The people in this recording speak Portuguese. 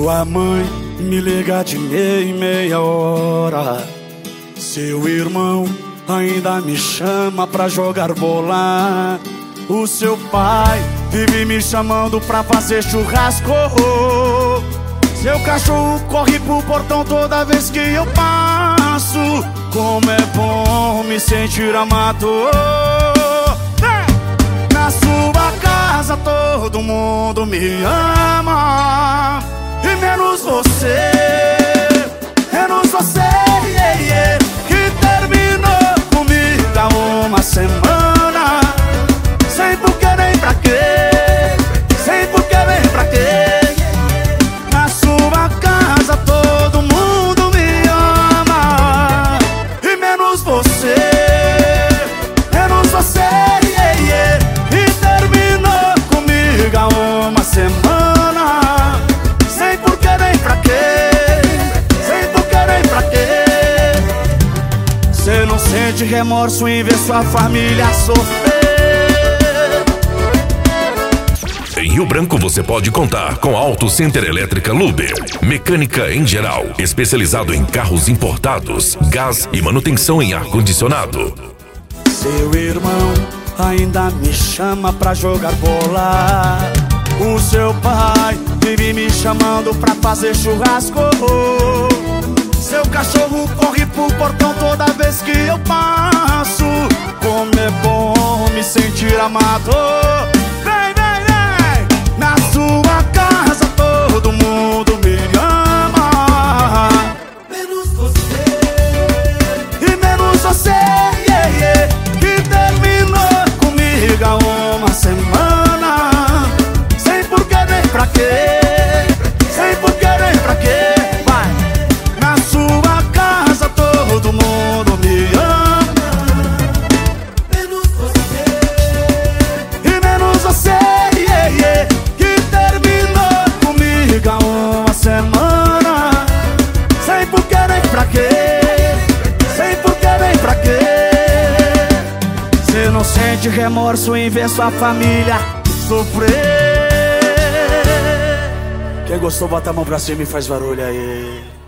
Sua mãe me liga de meia em meia hora. Seu irmão ainda me chama pra jogar bola. O seu pai vive me chamando pra fazer churrasco. Seu cachorro corre pro portão toda vez que eu passo. Como é bom me sentir amado. Na sua casa todo mundo me ama, e menos você, yeah, yeah, que terminou comigo há uma semana. Sem porquê nem pra quê, sem porquê nem pra quê. Na sua casa todo mundo me ama, e menos você, yeah, yeah, que terminou comigo há uma semana. Sem porquê nem pra quê, sem porquê nem pra quê. Cê não sente remorso em ver sua família sofrer. Em Rio Branco você pode contar com Auto Center Elétrica Luber, mecânica em geral, especializado em carros importados, gás e manutenção em ar-condicionado. Seu irmão ainda me chama pra jogar bola. O seu pai vive me chamando pra fazer churrasco. Seu cachorro corre pro portão toda vez que eu passo. Como é bom me sentir amado. Vem, vem, vem! Na sua casa todo mundo me ama, menos você, e menos você, yeah, yeah, que terminou comigo há uma semana. Sem porquê nem pra quê, sem porquê nem pra quê. Vai! Na sua casa todo mundo me ama, menos você, e menos você, yeah, yeah, que terminou comigo há uma semana. Sem porquê nem pra quê, sem porquê nem pra quê. Cê não sente remorso em ver sua família sofrer. Quem gostou, bota a mão pra cima e faz barulho aí.